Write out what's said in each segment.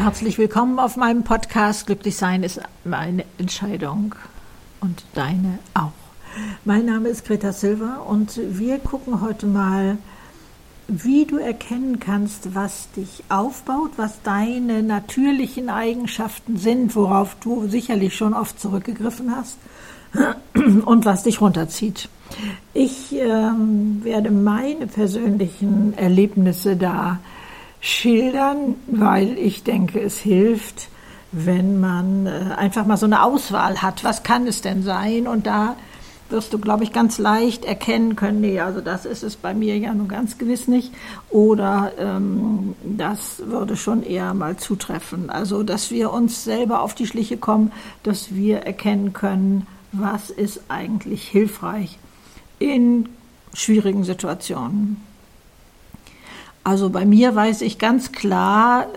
Herzlich willkommen auf meinem Podcast. Glücklich sein ist meine Entscheidung und deine auch. Mein Name ist Greta Silva und wir gucken heute mal, wie du erkennen kannst, was dich aufbaut, was deine natürlichen Eigenschaften sind, worauf du sicherlich schon oft zurückgegriffen hast und was dich runterzieht. Ich werde meine persönlichen Erlebnisse da schildern, weil ich denke, es hilft, wenn man einfach mal so eine Auswahl hat. Was kann es denn sein? Und da wirst du, glaube ich, ganz leicht erkennen können, nee, also das ist es bei mir ja nun ganz gewiss nicht. Oder das würde schon eher mal zutreffen. Also, dass wir uns selber auf die Schliche kommen, dass wir erkennen können, was ist eigentlich hilfreich in schwierigen Situationen. Also bei mir weiß ich ganz klar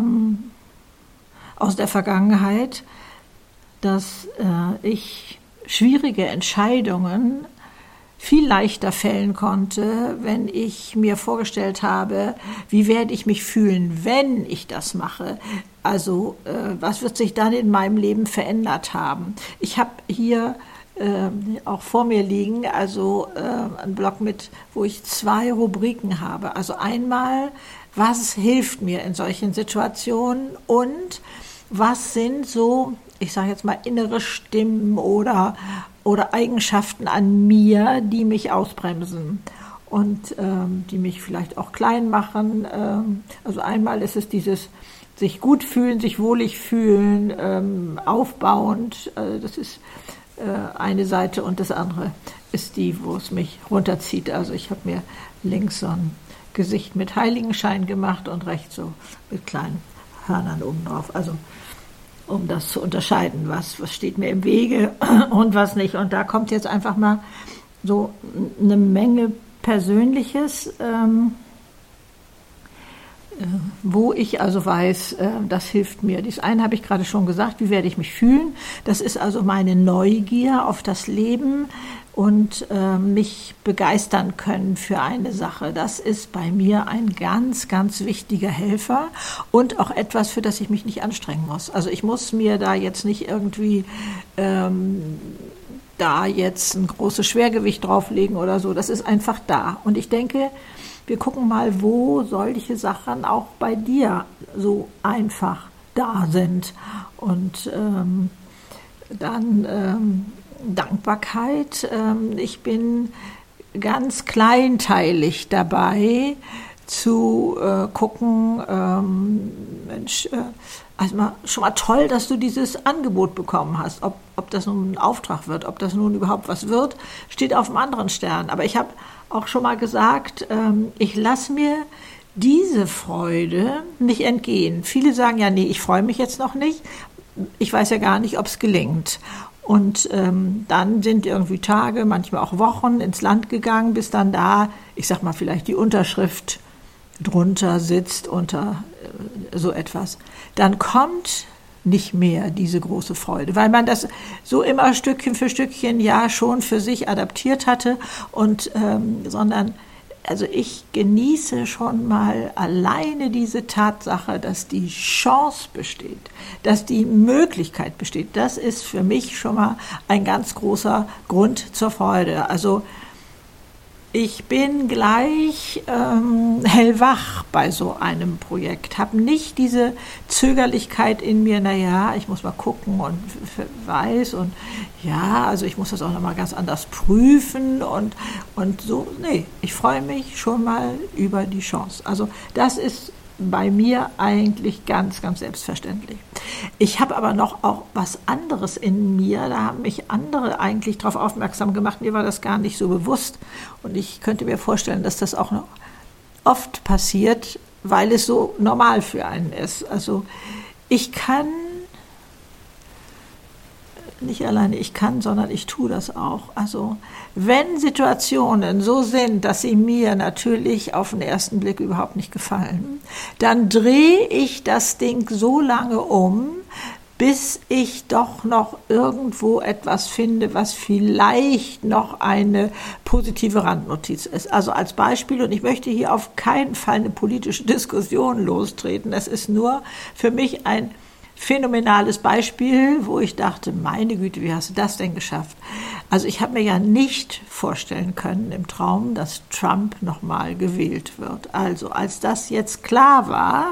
aus der Vergangenheit, dass ich schwierige Entscheidungen viel leichter fällen konnte, wenn ich mir vorgestellt habe, wie werde ich mich fühlen, wenn ich das mache. Also was wird sich dann in meinem Leben verändert haben. Ich habe hier auch vor mir liegen, also ein Blog mit, wo ich 2 Rubriken habe. Also einmal, was hilft mir in solchen Situationen und was sind so, ich sage jetzt mal, innere Stimmen oder Eigenschaften an mir, die mich ausbremsen und die mich vielleicht auch klein machen. Also einmal ist es dieses sich gut fühlen, sich wohlig fühlen, aufbauend, das ist eine Seite, und das andere ist die, wo es mich runterzieht. Also ich habe mir links so ein Gesicht mit Heiligenschein gemacht und rechts so mit kleinen Hörnern oben drauf. Also um das zu unterscheiden, was steht mir im Wege und was nicht. Und da kommt jetzt einfach mal so eine Menge Persönliches, wo ich also weiß, das hilft mir. Das eine habe ich gerade schon gesagt, wie werde ich mich fühlen? Das ist also meine Neugier auf das Leben und mich begeistern können für eine Sache. Das ist bei mir ein ganz, ganz wichtiger Helfer und auch etwas, für das ich mich nicht anstrengen muss. Also ich muss mir da jetzt nicht irgendwie da jetzt ein großes Schwergewicht drauflegen oder so. Das ist einfach da. Und ich denke, wir gucken mal, wo solche Sachen auch bei dir so einfach da sind. Und dann Dankbarkeit. Ich bin ganz kleinteilig dabei zu gucken, Mensch, also schon mal toll, dass du dieses Angebot bekommen hast. Ob das nun ein Auftrag wird, ob das nun überhaupt was wird, steht auf einem anderen Stern. Aber ich habe auch schon mal gesagt, ich lasse mir diese Freude nicht entgehen. Viele sagen ja, nee, ich freue mich jetzt noch nicht. Ich weiß ja gar nicht, ob es gelingt. Und dann sind irgendwie Tage, manchmal auch Wochen ins Land gegangen, bis dann da, ich sag mal, vielleicht die Unterschrift drunter sitzt unter so etwas. Dann kommt nicht mehr diese große Freude, weil man das so immer Stückchen für Stückchen ja schon für sich adaptiert hatte und sondern also ich genieße schon mal alleine diese Tatsache, dass die Chance besteht, dass die Möglichkeit besteht. Das ist für mich schon mal ein ganz großer Grund zur Freude. Also ich bin gleich hellwach bei so einem Projekt, habe nicht diese Zögerlichkeit in mir, naja, ich muss mal gucken und weiß und ja, also ich muss das auch nochmal ganz anders prüfen und so, nee, ich freue mich schon mal über die Chance. Also das ist bei mir eigentlich ganz, ganz selbstverständlich. Ich habe aber noch auch was anderes in mir, da haben mich andere eigentlich darauf aufmerksam gemacht, mir war das gar nicht so bewusst und ich könnte mir vorstellen, dass das auch noch oft passiert, weil es so normal für einen ist. Also ich kann, nicht alleine ich kann, sondern ich tue das auch. Also wenn Situationen so sind, dass sie mir natürlich auf den ersten Blick überhaupt nicht gefallen, dann drehe ich das Ding so lange um, bis ich doch noch irgendwo etwas finde, was vielleicht noch eine positive Randnotiz ist. Also als Beispiel, und ich möchte hier auf keinen Fall eine politische Diskussion lostreten, es ist nur für mich ein phänomenales Beispiel, wo ich dachte, meine Güte, wie hast du das denn geschafft? Also ich habe mir ja nicht vorstellen können im Traum, dass Trump nochmal gewählt wird. Also als das jetzt klar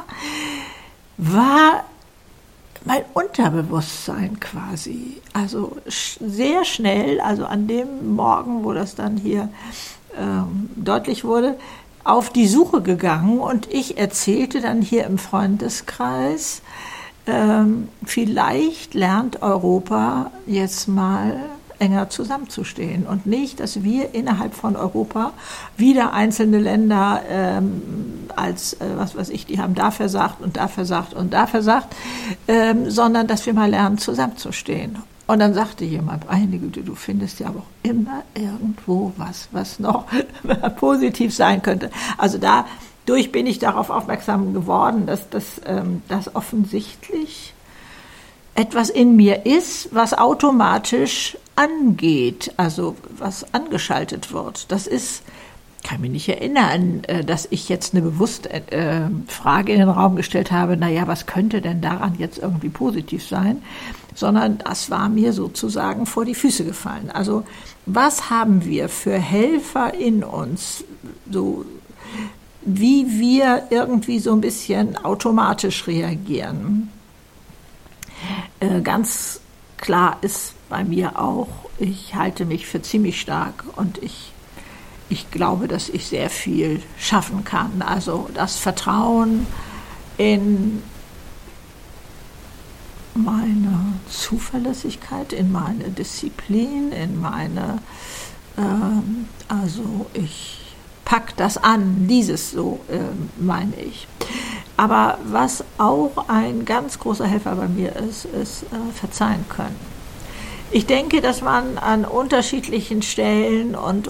war mein Unterbewusstsein quasi, also sehr schnell, also an dem Morgen, wo das dann hier deutlich wurde, auf die Suche gegangen, und ich erzählte dann hier im Freundeskreis, vielleicht lernt Europa jetzt mal enger zusammenzustehen und nicht, dass wir innerhalb von Europa wieder einzelne Länder was weiß ich, die haben da versagt und da versagt und da versagt, sondern dass wir mal lernen zusammenzustehen. Und dann sagte jemand, meine Güte, du findest ja aber auch immer irgendwo was noch positiv sein könnte. Also dadurch bin ich darauf aufmerksam geworden, dass das offensichtlich etwas in mir ist, was automatisch angeht, also was angeschaltet wird. Das ist, kann mich nicht erinnern, dass ich jetzt eine bewusste Frage in den Raum gestellt habe, naja, was könnte denn daran jetzt irgendwie positiv sein, sondern das war mir sozusagen vor die Füße gefallen. Also was haben wir für Helfer in uns, so wie wir irgendwie so ein bisschen automatisch reagieren? Ganz klar ist bei mir auch, ich halte mich für ziemlich stark und ich glaube, dass ich sehr viel schaffen kann. Also das Vertrauen in meine Zuverlässigkeit, in meine Disziplin, in meine, also ich pack das an, dieses so meine ich. Aber was auch ein ganz großer Helfer bei mir ist verzeihen können. Ich denke, dass man an unterschiedlichen Stellen und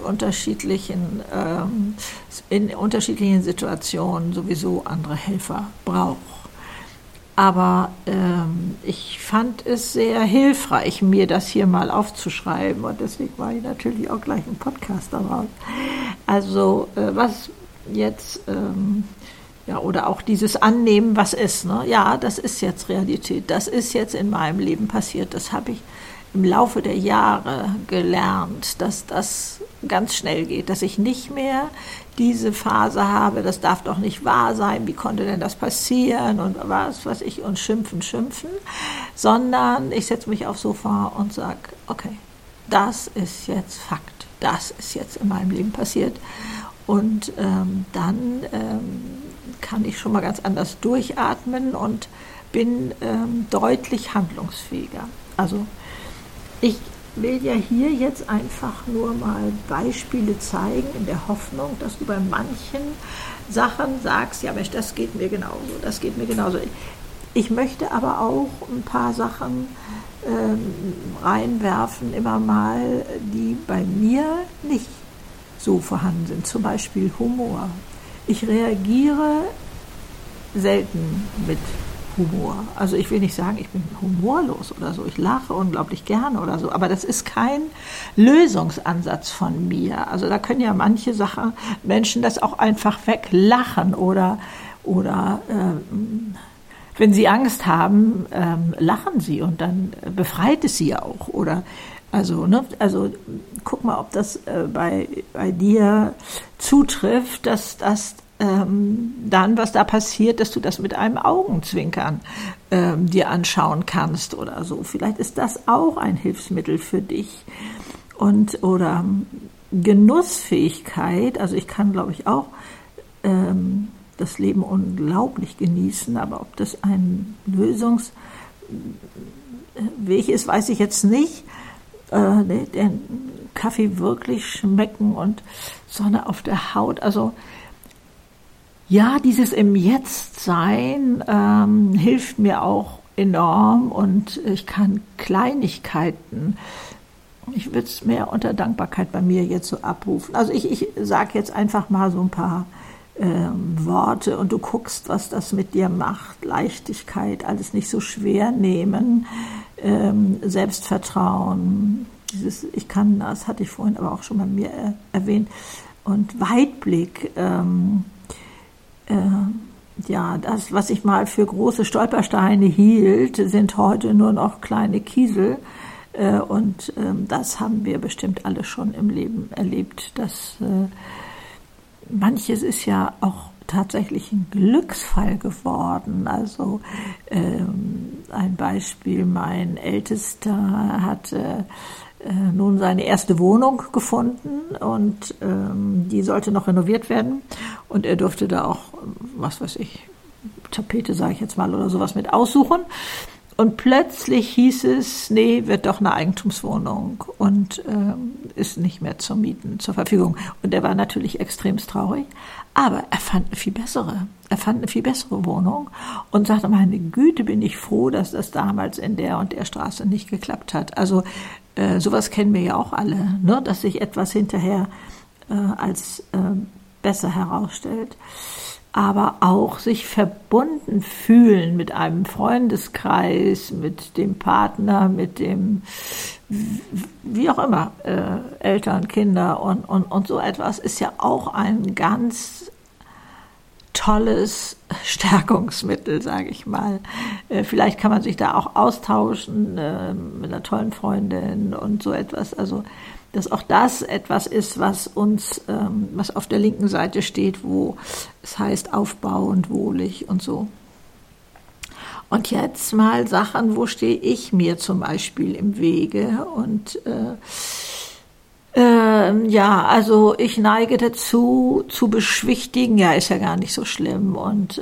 in unterschiedlichen Situationen sowieso andere Helfer braucht. Aber ich fand es sehr hilfreich, mir das hier mal aufzuschreiben, und deswegen war ich natürlich auch gleich im Podcast daraus. Also was jetzt, oder auch dieses Annehmen, was ist, ne? Ja, das ist jetzt Realität, das ist jetzt in meinem Leben passiert, das habe ich im Laufe der Jahre gelernt, dass das ganz schnell geht, dass ich nicht mehr diese Phase habe, das darf doch nicht wahr sein, wie konnte denn das passieren und was weiß ich, und schimpfen, sondern ich setze mich aufs Sofa und sage, okay, das ist jetzt Fakt, das ist jetzt in meinem Leben passiert, und dann kann ich schon mal ganz anders durchatmen und bin deutlich handlungsfähiger. Also ich will ja hier jetzt einfach nur mal Beispiele zeigen, in der Hoffnung, dass du bei manchen Sachen sagst, ja Mensch, das geht mir genauso. Ich möchte aber auch ein paar Sachen reinwerfen, immer mal, die bei mir nicht so vorhanden sind. Zum Beispiel Humor. Ich reagiere selten mit Humor. Also ich will nicht sagen, ich bin humorlos oder so. Ich lache unglaublich gerne oder so. Aber das ist kein Lösungsansatz von mir. Also da können ja manche Menschen das auch einfach weglachen oder wenn sie Angst haben, lachen sie und dann befreit es sie auch. Oder also guck mal, ob das bei dir zutrifft, dass das dann, was da passiert, dass du das mit einem Augenzwinkern dir anschauen kannst oder so. Vielleicht ist das auch ein Hilfsmittel für dich. Oder Genussfähigkeit, also ich kann, glaube ich, auch das Leben unglaublich genießen, aber ob das ein Lösungsweg ist, weiß ich jetzt nicht. Den Kaffee wirklich schmecken und Sonne auf der Haut, also ja, dieses im Jetzt-Sein hilft mir auch enorm, und ich kann Kleinigkeiten, ich würde es mehr unter Dankbarkeit bei mir jetzt so abrufen. Also ich sage jetzt einfach mal so ein paar Worte und du guckst, was das mit dir macht. Leichtigkeit, alles nicht so schwer nehmen, Selbstvertrauen, ich kann, das hatte ich vorhin aber auch schon bei mir erwähnt, und Weitblick, ja, das, was ich mal für große Stolpersteine hielt, sind heute nur noch kleine Kiesel. Und das haben wir bestimmt alle schon im Leben erlebt, dass manches ist ja auch tatsächlich ein Glücksfall geworden. Also ein Beispiel, mein Ältester hatte nun seine erste Wohnung gefunden und die sollte noch renoviert werden und er durfte da auch, was weiß ich, Tapete sage ich jetzt mal oder sowas mit aussuchen. Und plötzlich hieß es, nee, wird doch eine Eigentumswohnung und ist nicht mehr zum Mieten zur Verfügung. Und er war natürlich extremst traurig, aber er fand eine viel bessere. Er fand eine viel bessere Wohnung und sagte, meine Güte, bin ich froh, dass das damals in der und der Straße nicht geklappt hat. Also sowas kennen wir ja auch alle, ne? Dass sich etwas hinterher als besser herausstellt. Aber auch sich verbunden fühlen mit einem Freundeskreis, mit dem Partner, mit dem, wie auch immer, Eltern, Kinder und so etwas ist ja auch ein ganz tolles Stärkungsmittel, sage ich mal. Vielleicht kann man sich da auch austauschen mit einer tollen Freundin und so etwas. Also dass auch das etwas ist, was uns, was auf der linken Seite steht, wo es heißt aufbauend, wohlig und so. Und jetzt mal Sachen, wo stehe ich mir zum Beispiel im Wege? Und ja, also ich neige dazu, zu beschwichtigen, ja, ist ja gar nicht so schlimm. Und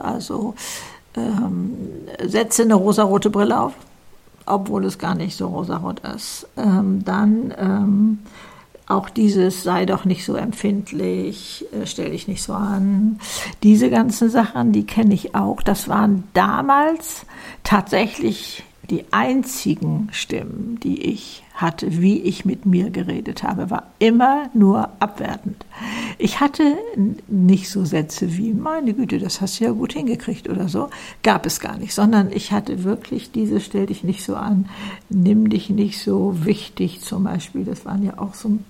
setze eine rosarote Brille auf, obwohl es gar nicht so rosarot ist. Dann auch dieses, sei doch nicht so empfindlich, stell dich nicht so an. Diese ganzen Sachen, die kenne ich auch. Das waren damals tatsächlich die einzigen Stimmen, die ich hatte, wie ich mit mir geredet habe, war immer nur abwertend. Ich hatte nicht so Sätze wie, meine Güte, das hast du ja gut hingekriegt oder so, gab es gar nicht, sondern ich hatte wirklich diese, stell dich nicht so an, nimm dich nicht so wichtig zum Beispiel, das waren ja auch so ein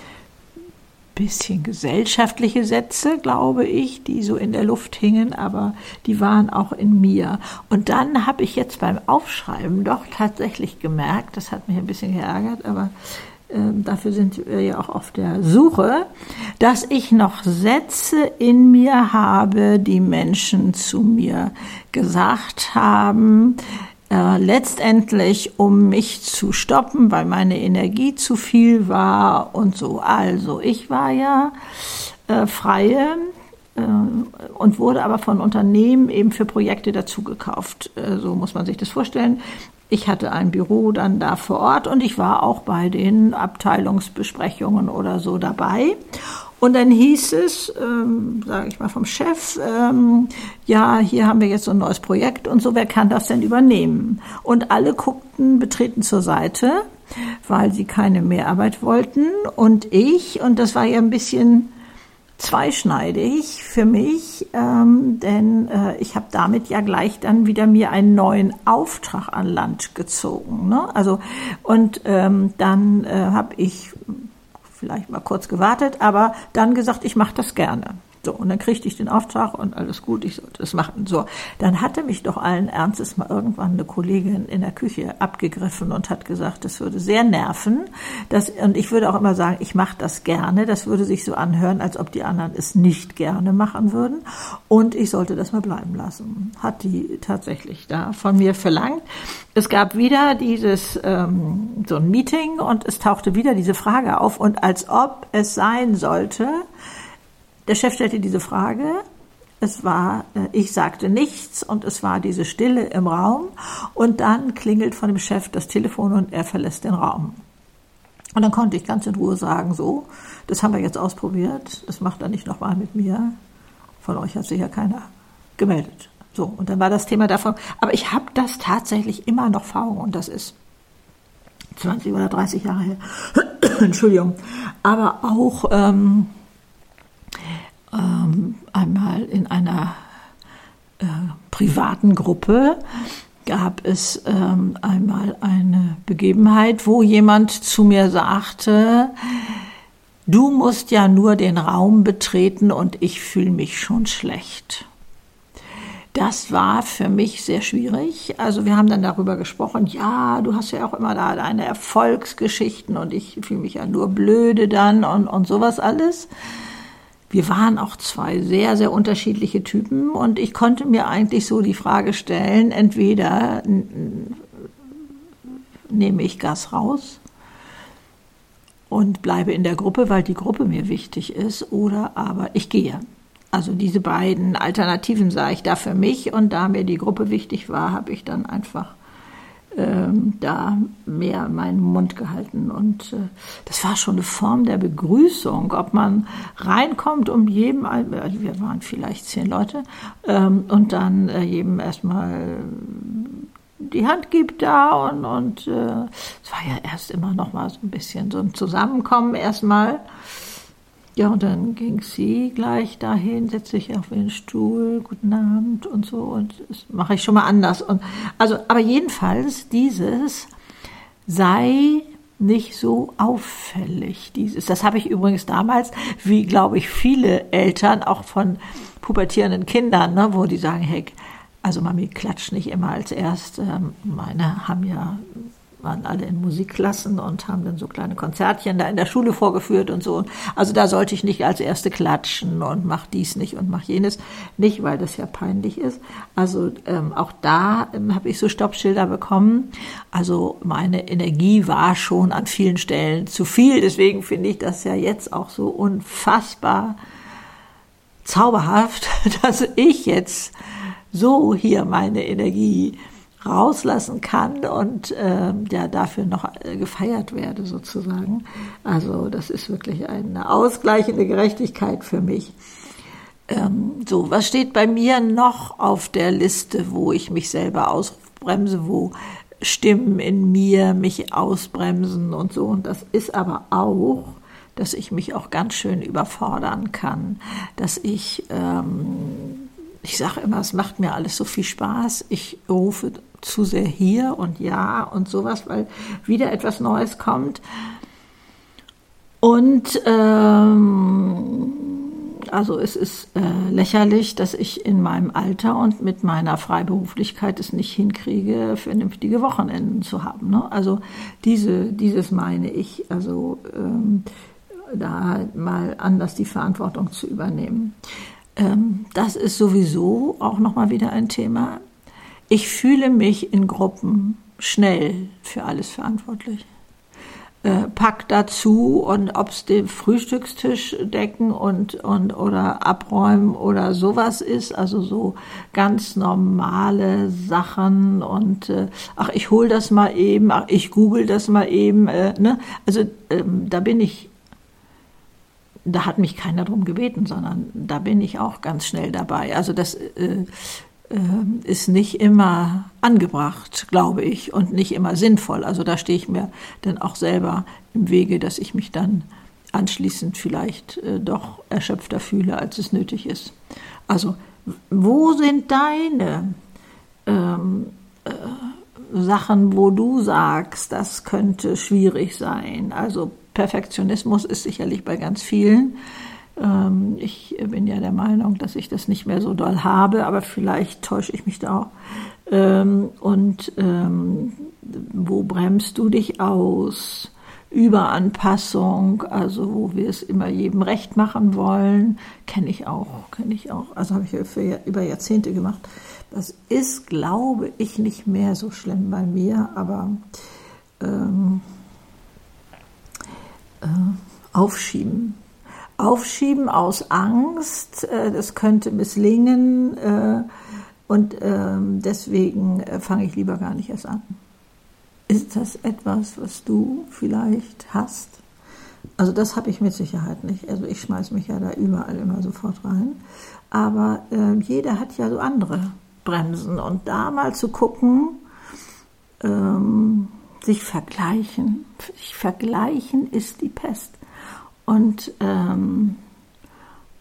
bisschen gesellschaftliche Sätze, glaube ich, die so in der Luft hingen, aber die waren auch in mir. Und dann habe ich jetzt beim Aufschreiben doch tatsächlich gemerkt, das hat mich ein bisschen geärgert, aber dafür sind wir ja auch auf der Suche, dass ich noch Sätze in mir habe, die Menschen zu mir gesagt haben, letztendlich, um mich zu stoppen, weil meine Energie zu viel war und so. Also ich war ja Freie und wurde aber von Unternehmen eben für Projekte dazugekauft. So muss man sich das vorstellen. Ich hatte ein Büro dann da vor Ort und ich war auch bei den Abteilungsbesprechungen oder so dabei. Und dann hieß es, sage ich mal vom Chef, ja, hier haben wir jetzt so ein neues Projekt und so, wer kann das denn übernehmen? Und alle guckten betreten zur Seite, weil sie keine Mehrarbeit wollten. Und das war ja ein bisschen zweischneidig für mich, denn ich habe damit ja gleich dann wieder mir einen neuen Auftrag an Land gezogen. Ne? Also und dann habe ich vielleicht mal kurz gewartet, aber dann gesagt, ich mache das gerne. So, und dann kriegte ich den Auftrag und alles gut, ich sollte das machen. So, dann hatte mich doch allen Ernstes mal irgendwann eine Kollegin in der Küche abgegriffen und hat gesagt, das würde sehr nerven. Und ich würde auch immer sagen, ich mache das gerne. Das würde sich so anhören, als ob die anderen es nicht gerne machen würden. Und ich sollte das mal bleiben lassen. Hat die tatsächlich da von mir verlangt. Es gab wieder so ein Meeting und es tauchte wieder diese Frage auf. Und als ob es sein sollte, der Chef stellte diese Frage, ich sagte nichts und es war diese Stille im Raum und dann klingelt von dem Chef das Telefon und er verlässt den Raum. Und dann konnte ich ganz in Ruhe sagen, so, das haben wir jetzt ausprobiert, das macht er nicht nochmal mit mir, von euch hat sich ja keiner gemeldet. So, und dann war das Thema davon, aber ich habe das tatsächlich immer noch vor Augen und das ist 20 oder 30 Jahre her, Entschuldigung, aber auch Einmal in einer privaten Gruppe gab es einmal eine Begebenheit, wo jemand zu mir sagte, du musst ja nur den Raum betreten und ich fühle mich schon schlecht. Das war für mich sehr schwierig. Also wir haben dann darüber gesprochen, ja, du hast ja auch immer da deine Erfolgsgeschichten und ich fühle mich ja nur blöde dann und sowas alles. Wir waren auch zwei sehr, sehr unterschiedliche Typen und ich konnte mir eigentlich so die Frage stellen, entweder nehme ich Gas raus und bleibe in der Gruppe, weil die Gruppe mir wichtig ist, oder aber ich gehe. Also diese beiden Alternativen sah ich da für mich und da mir die Gruppe wichtig war, habe ich dann einfach da mehr meinen Mund gehalten. Und das war schon eine Form der Begrüßung, ob man reinkommt, um jedem, wir waren vielleicht 10 Leute, und dann jedem erstmal die Hand gibt da und es war ja erst immer noch mal so ein bisschen so ein Zusammenkommen erstmal. Ja, und dann ging sie gleich dahin, setze ich auf den Stuhl, guten Abend und so, und das mache ich schon mal anders. Und also, aber jedenfalls dieses sei nicht so auffällig. Das habe ich übrigens damals, wie glaube ich viele Eltern, auch von pubertierenden Kindern, ne, wo die sagen, hey, also Mami klatscht nicht immer als erst. Meine waren alle in Musikklassen und haben dann so kleine Konzertchen da in der Schule vorgeführt und so. Also da sollte ich nicht als Erste klatschen und mach dies nicht und mach jenes nicht, weil das ja peinlich ist. Also auch da habe ich so Stoppschilder bekommen. Also meine Energie war schon an vielen Stellen zu viel. Deswegen finde ich das ja jetzt auch so unfassbar zauberhaft, dass ich jetzt so hier meine Energie rauslassen kann und ja dafür noch gefeiert werde sozusagen. Also das ist wirklich eine ausgleichende Gerechtigkeit für mich. So, was steht bei mir noch auf der Liste, wo ich mich selber ausbremse, wo Stimmen in mir mich ausbremsen und so. Und das ist aber auch, dass ich mich auch ganz schön überfordern kann, dass ich sage immer, es macht mir alles so viel Spaß. Ich rufe zu sehr hier und ja und sowas, weil wieder etwas Neues kommt. Und also es ist lächerlich, dass ich in meinem Alter und mit meiner Freiberuflichkeit es nicht hinkriege, vernünftige Wochenenden zu haben. Ne? Also dieses meine ich, also da mal anders die Verantwortung zu übernehmen. Das ist sowieso auch nochmal wieder ein Thema. Ich fühle mich in Gruppen schnell für alles verantwortlich. Pack dazu, und ob es den Frühstückstisch decken und oder abräumen oder sowas ist, also so ganz normale Sachen und ach, ich hol das mal eben, ach, ich google das mal eben, ne? Also da hat mich keiner drum gebeten, sondern da bin ich auch ganz schnell dabei. Also das ist nicht immer angebracht, glaube ich, und nicht immer sinnvoll. Also da stehe ich mir dann auch selber im Wege, dass ich mich dann anschließend vielleicht doch erschöpfter fühle, als es nötig ist. Also wo sind deine Sachen, wo du sagst, das könnte schwierig sein? Also Perfektionismus ist sicherlich bei ganz vielen. Ich bin ja der Meinung, dass ich das nicht mehr so doll habe, aber vielleicht täusche ich mich da auch. Wo bremst du dich aus? Überanpassung, also wo wir es immer jedem recht machen wollen, kenne ich auch. Also habe ich über Jahrzehnte gemacht. Das ist, glaube ich, nicht mehr so schlimm bei mir, aber aufschieben. Aufschieben aus Angst, das könnte misslingen und deswegen fange ich lieber gar nicht erst an. Ist das etwas, was du vielleicht hast? Also das habe ich mit Sicherheit nicht. Also ich schmeiße mich ja da überall immer sofort rein. Aber jeder hat ja so andere Bremsen. Und da mal zu gucken, sich vergleichen. Sich vergleichen ist die Pest. Und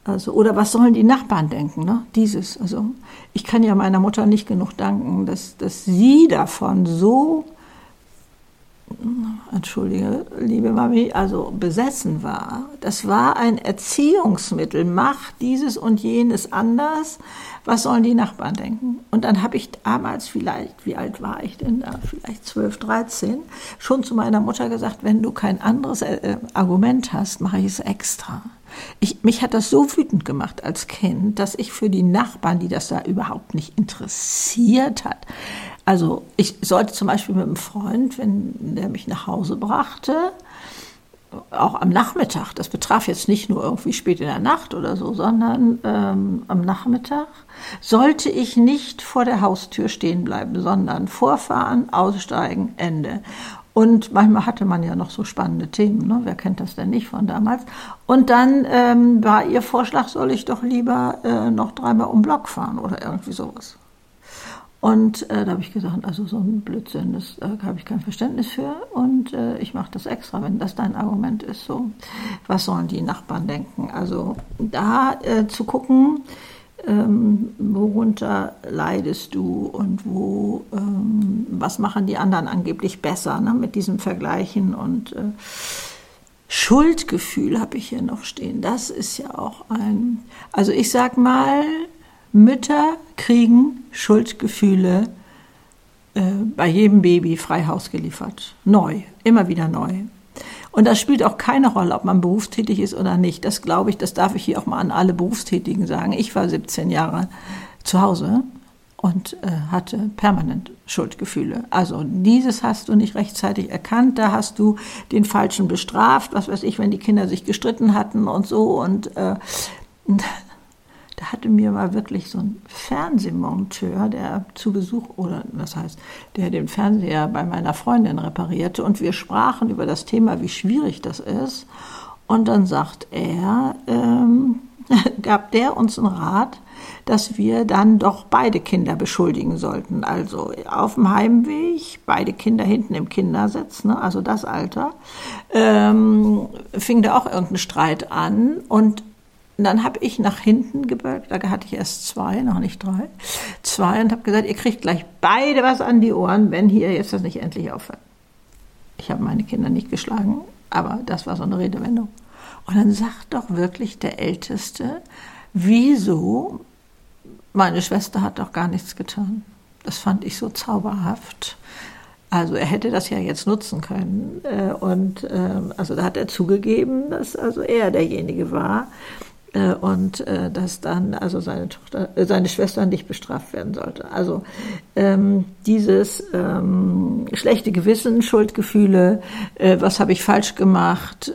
Also, oder was sollen die Nachbarn denken, ne? Dieses, also ich kann ja meiner Mutter nicht genug danken, dass sie davon so, entschuldige, liebe Mami, also besessen war. Das war ein Erziehungsmittel. Mach dieses und jenes anders. Was sollen die Nachbarn denken? Und dann habe ich damals vielleicht, wie alt war ich denn da? Vielleicht 12, 13, schon zu meiner Mutter gesagt, wenn du kein anderes Argument hast, mache ich es extra. Mich hat das so wütend gemacht als Kind, dass ich für die Nachbarn, die das da überhaupt nicht interessiert hat, also ich sollte zum Beispiel mit einem Freund, wenn der mich nach Hause brachte, auch am Nachmittag, das betraf jetzt nicht nur irgendwie spät in der Nacht oder so, sondern am Nachmittag sollte ich nicht vor der Haustür stehen bleiben, sondern vorfahren, aussteigen, Ende. Und manchmal hatte man ja noch so spannende Themen, ne? Wer kennt das denn nicht von damals? Und dann war ihr Vorschlag, soll ich doch lieber noch 3-mal um den Block fahren oder irgendwie sowas. Und da habe ich gesagt, also so ein Blödsinn, das habe ich kein Verständnis für und ich mache das extra, wenn das dein Argument ist. So, was sollen die Nachbarn denken? Also da zu gucken, worunter leidest du und was machen die anderen angeblich besser, ne, mit diesem Vergleichen und Schuldgefühl habe ich hier noch stehen. Das ist ja auch also ich sag mal, Mütter kriegen Schuldgefühle bei jedem Baby frei Haus geliefert. Neu, immer wieder neu. Und das spielt auch keine Rolle, ob man berufstätig ist oder nicht. Das glaube ich, das darf ich hier auch mal an alle Berufstätigen sagen. Ich war 17 Jahre zu Hause und hatte permanent Schuldgefühle. Also dieses hast du nicht rechtzeitig erkannt, da hast du den Falschen bestraft, was weiß ich, wenn die Kinder sich gestritten hatten und so. Und da hatte mir mal wirklich so ein Fernsehmonteur, der zu Besuch, oder was heißt, der den Fernseher bei meiner Freundin reparierte und wir sprachen über das Thema, wie schwierig das ist. Und dann sagt er, gab der uns einen Rat, dass wir dann doch beide Kinder beschuldigen sollten. Also auf dem Heimweg, beide Kinder hinten im Kindersitz, ne, also das Alter, fing da auch irgendein Streit an und dann habe ich nach hinten gebeugt, da hatte ich erst 2, noch nicht 3, 2 und habe gesagt, ihr kriegt gleich beide was an die Ohren, wenn hier jetzt das nicht endlich aufhört. Ich habe meine Kinder nicht geschlagen, aber das war so eine Redewendung. Und dann sagt doch wirklich der Älteste, wieso, meine Schwester hat doch gar nichts getan. Das fand ich so zauberhaft. Also er hätte das ja jetzt nutzen können. Also da hat er zugegeben, dass also er derjenige war. Und dass dann also seine Schwester nicht bestraft werden sollte. Also dieses schlechte Gewissen, Schuldgefühle, was habe ich falsch gemacht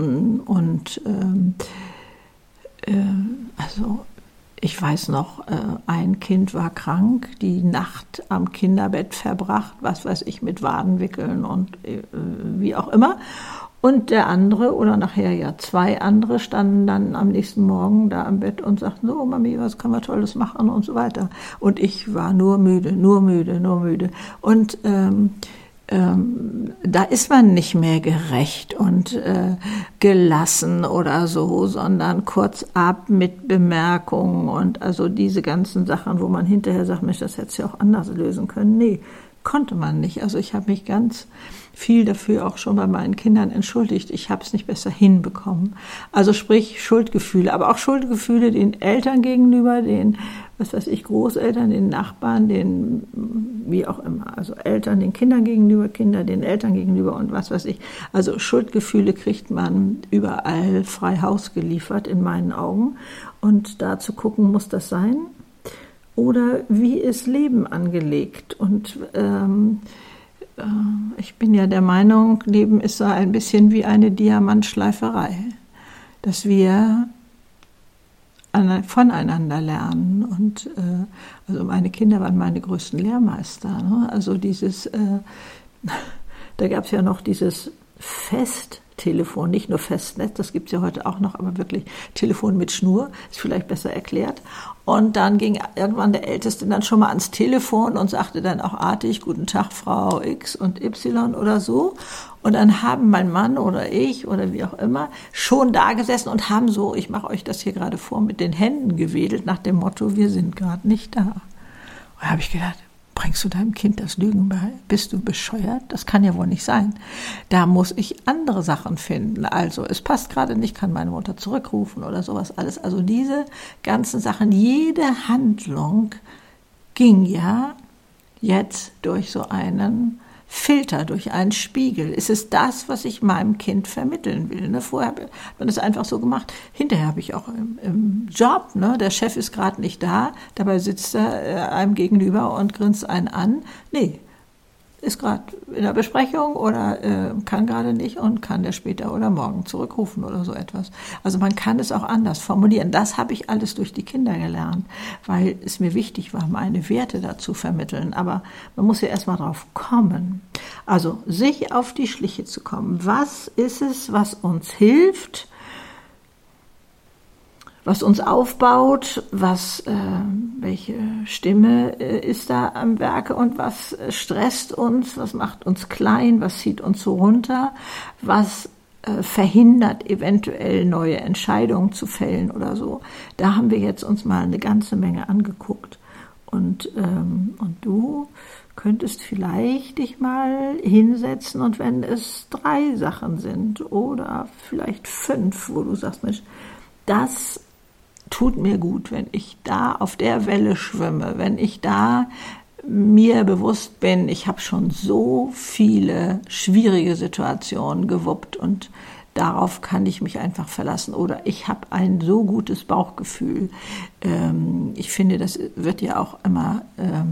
also ich weiß noch, ein Kind war krank, die Nacht am Kinderbett verbracht, was weiß ich, mit Wadenwickeln und wie auch immer. Und der andere, oder nachher ja 2 andere, standen dann am nächsten Morgen da am Bett und sagten, so Mami, was können wir Tolles machen und so weiter. Und ich war nur müde. Und da ist man nicht mehr gerecht und gelassen oder so, sondern kurz ab mit Bemerkungen und also diese ganzen Sachen, wo man hinterher sagt, Mensch, das hätte ja auch anders lösen können. Nee, konnte man nicht. Also ich habe mich ganz viel dafür auch schon bei meinen Kindern entschuldigt. Ich habe es nicht besser hinbekommen. Also sprich Schuldgefühle, aber auch Schuldgefühle den Eltern gegenüber, den, was weiß ich, Großeltern, den Nachbarn, den, wie auch immer. Also Eltern den Kindern gegenüber, Kinder den Eltern gegenüber und was weiß ich. Also Schuldgefühle kriegt man überall frei Haus geliefert in meinen Augen. Und da zu gucken, muss das sein? Oder wie ist Leben angelegt? Und ich bin ja der Meinung, Leben ist so ein bisschen wie eine Diamantschleiferei, dass wir voneinander lernen. Und also meine Kinder waren meine größten Lehrmeister. Ne? Also da gab es ja noch dieses Festtelefon, nicht nur Festnetz, das gibt es ja heute auch noch, aber wirklich Telefon mit Schnur, ist vielleicht besser erklärt. Und dann ging irgendwann der Älteste dann schon mal ans Telefon und sagte dann auch artig, guten Tag, Frau X und Y oder so. Und dann haben mein Mann oder ich oder wie auch immer schon da gesessen und haben so, ich mache euch das hier gerade vor, mit den Händen gewedelt nach dem Motto, wir sind gerade nicht da. Und da habe ich gedacht, bringst du deinem Kind das Lügen bei? Bist du bescheuert? Das kann ja wohl nicht sein. Da muss ich andere Sachen finden. Also es passt gerade nicht, kann meine Mutter zurückrufen oder sowas alles. Also diese ganzen Sachen, jede Handlung ging ja jetzt durch so einen Filter, durch einen Spiegel. Ist es das, was ich meinem Kind vermitteln will? Ne? Vorher hat man das einfach so gemacht. Hinterher habe ich auch im Job, ne? Der Chef ist gerade nicht da, dabei sitzt er einem gegenüber und grinst einen an. Nee, ist gerade in der Besprechung oder kann gerade nicht und kann der später oder morgen zurückrufen oder so etwas. Also man kann es auch anders formulieren. Das habe ich alles durch die Kinder gelernt, weil es mir wichtig war, meine Werte dazu vermitteln. Aber man muss ja erstmal drauf kommen. Also sich auf die Schliche zu kommen. Was ist es, was uns hilft, was uns aufbaut, welche Stimme ist da am Werke und was stresst uns, was macht uns klein, was zieht uns so runter, was verhindert eventuell neue Entscheidungen zu fällen oder so. Da haben wir jetzt uns mal eine ganze Menge angeguckt und du könntest vielleicht dich mal hinsetzen und wenn es 3 Sachen sind oder vielleicht 5, wo du sagst, Mensch, das tut mir gut, wenn ich da auf der Welle schwimme, wenn ich da mir bewusst bin, ich habe schon so viele schwierige Situationen gewuppt und darauf kann ich mich einfach verlassen oder ich habe ein so gutes Bauchgefühl. Ich finde, das wird ja auch immer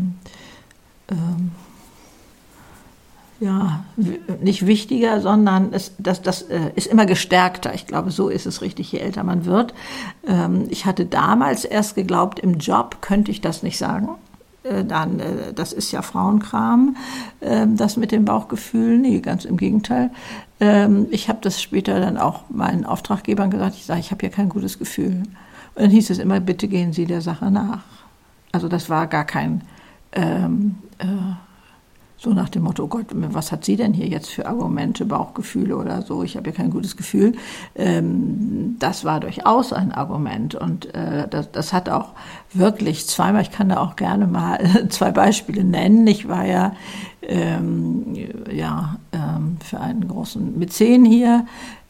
nicht wichtiger, sondern das ist immer gestärkter. Ich glaube, so ist es richtig, je älter man wird. Ich hatte damals erst geglaubt, im Job könnte ich das nicht sagen. Das ist ja Frauenkram, das mit dem Bauchgefühl. Nee, ganz im Gegenteil. Ich habe das später dann auch meinen Auftraggebern gesagt. Ich sage, ich habe hier kein gutes Gefühl. Und dann hieß es immer, bitte gehen Sie der Sache nach. Also das war gar kein so nach dem Motto, oh Gott, was hat sie denn hier jetzt für Argumente, Bauchgefühle oder so, ich habe ja kein gutes Gefühl. Das war durchaus ein Argument und das hat auch wirklich zweimal, ich kann da auch gerne mal 2 Beispiele nennen. Ich war ja für einen großen Mäzen hier,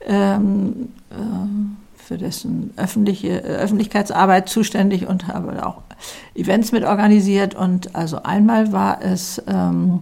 für dessen Öffentlichkeitsarbeit zuständig und habe auch Events mit organisiert. Und also einmal war es, war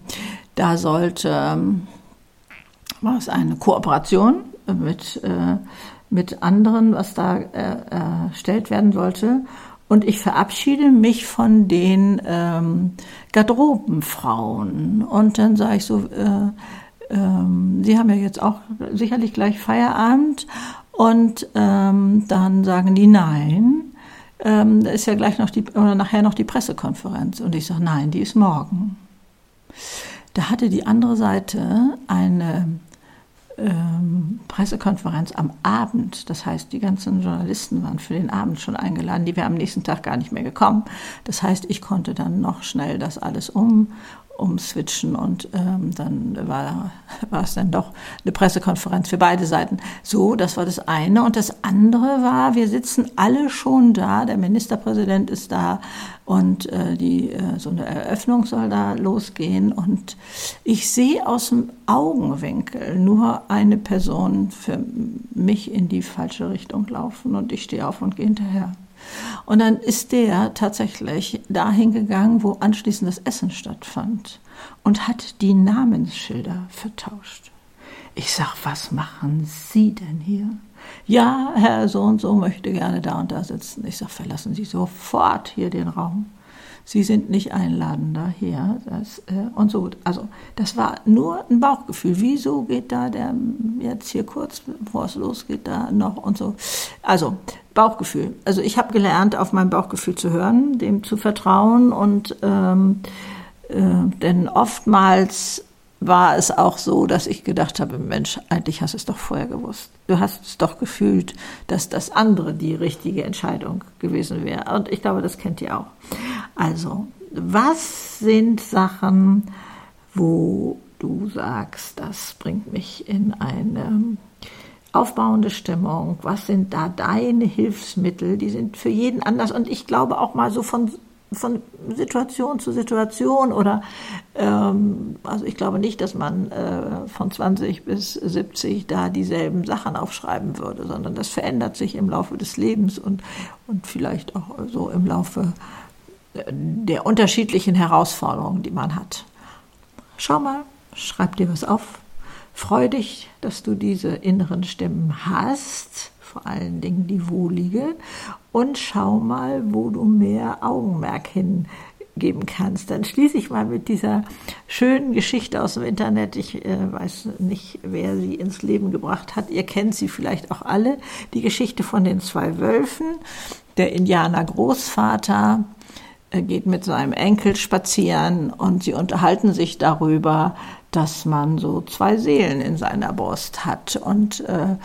es eine Kooperation mit anderen, was da erstellt werden sollte. Und ich verabschiede mich von den Garderobenfrauen. Und dann sage ich so, Sie haben ja jetzt auch sicherlich gleich Feierabend. Und dann sagen die, nein, da ist ja gleich noch nachher noch die Pressekonferenz. Und ich sage, nein, die ist morgen. Da hatte die andere Seite eine Pressekonferenz am Abend. Das heißt, die ganzen Journalisten waren für den Abend schon eingeladen. Die wären am nächsten Tag gar nicht mehr gekommen. Das heißt, ich konnte dann noch schnell das alles umswitchen und dann war es dann doch eine Pressekonferenz für beide Seiten. So, das war das eine. Und das andere war, wir sitzen alle schon da, der Ministerpräsident ist da und so eine Eröffnung soll da losgehen. Und ich sehe aus dem Augenwinkel nur eine Person für mich in die falsche Richtung laufen und ich stehe auf und gehe hinterher. Und dann ist der tatsächlich dahin gegangen, wo anschließend das Essen stattfand und hat die Namensschilder vertauscht. Ich sag, was machen Sie denn hier? Ja, Herr so und so möchte gerne da und da sitzen. Ich sag, verlassen Sie sofort hier den Raum. Sie sind nicht einladender hier. Und so. Also das war nur ein Bauchgefühl. Wieso geht da der jetzt hier kurz, bevor es losgeht, da noch und so. Also Bauchgefühl. Also ich habe gelernt, auf mein Bauchgefühl zu hören, dem zu vertrauen und denn oftmals war es auch so, dass ich gedacht habe, Mensch, eigentlich hast du es doch vorher gewusst. Du hast es doch gefühlt, dass das andere die richtige Entscheidung gewesen wäre. Und ich glaube, das kennt ihr auch. Also, was sind Sachen, wo du sagst, das bringt mich in eine aufbauende Stimmung? Was sind da deine Hilfsmittel? Die sind für jeden anders. Und ich glaube auch mal so von Situation zu Situation oder also ich glaube nicht, dass man von 20 bis 70 da dieselben Sachen aufschreiben würde, sondern das verändert sich im Laufe des Lebens und vielleicht auch so im Laufe der unterschiedlichen Herausforderungen, die man hat. Schau mal, schreib dir was auf. Freu dich, dass du diese inneren Stimmen hast, vor allen Dingen die wohlige, und schau mal, wo du mehr Augenmerk hingeben kannst. Dann schließe ich mal mit dieser schönen Geschichte aus dem Internet. Ich weiß nicht, wer sie ins Leben gebracht hat. Ihr kennt sie vielleicht auch alle. Die Geschichte von den 2 Wölfen. Der Indianer Großvater geht mit seinem Enkel spazieren und sie unterhalten sich darüber, dass man so 2 Seelen in seiner Brust hat. Und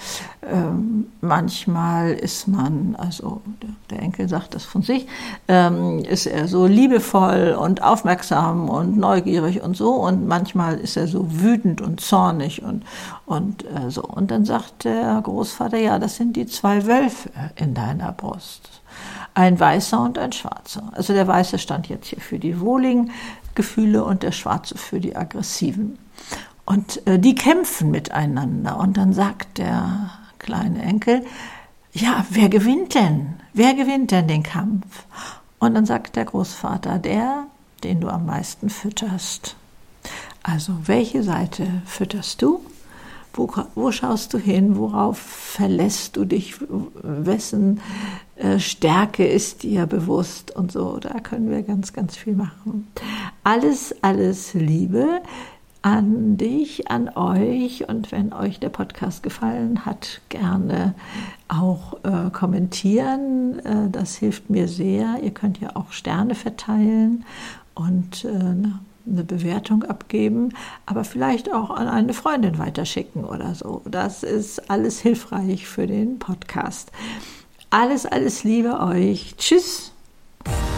manchmal ist man, also der Enkel sagt das von sich, ist er so liebevoll und aufmerksam und neugierig und so. Und manchmal ist er so wütend und zornig und so. Und dann sagt der Großvater, ja, das sind die 2 Wölfe in deiner Brust. Ein weißer und ein schwarzer. Also der weiße stand jetzt hier für die wohligen Gefühle und der schwarze für die aggressiven. Und die kämpfen miteinander. Und dann sagt der kleine Enkel, ja, wer gewinnt denn? Wer gewinnt denn den Kampf? Und dann sagt der Großvater, der, den du am meisten fütterst. Also welche Seite fütterst du? Wo schaust du hin? Worauf verlässt du dich? Wessen Stärke ist dir bewusst? Und so, da können wir ganz, ganz viel machen. Alles Liebe an dich, an euch. Und wenn euch der Podcast gefallen hat, gerne auch kommentieren. Das hilft mir sehr. Ihr könnt ja auch Sterne verteilen und eine Bewertung abgeben, aber vielleicht auch an eine Freundin weiterschicken oder so. Das ist alles hilfreich für den Podcast. Alles Liebe euch. Tschüss.